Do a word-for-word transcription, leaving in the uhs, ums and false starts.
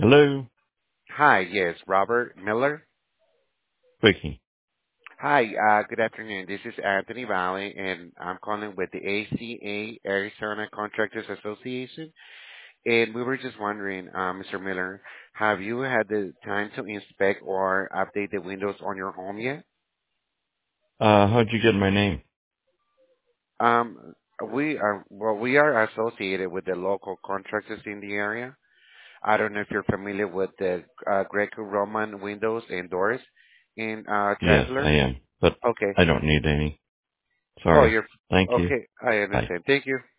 Hello, Hi, yes, Robert Miller. speaking. Hi, uh, good afternoon. This is Anthony Valley, and I'm calling with the A C A, Arizona Contractors Association. And we were just wondering, uh, Mister Miller, have you had the time to inspect or update the windows on your home yet? Uh, how'd you get my name? Um, we are, well, we are associated with the local contractors in the area. I don't know if you're familiar with the uh, Greco-Roman windows and doors in uh, Yes, I Chancellor. am, but Okay. I don't need any. Oh, Sorry. you're Thank you. okay. I Bye. understand. Thank you.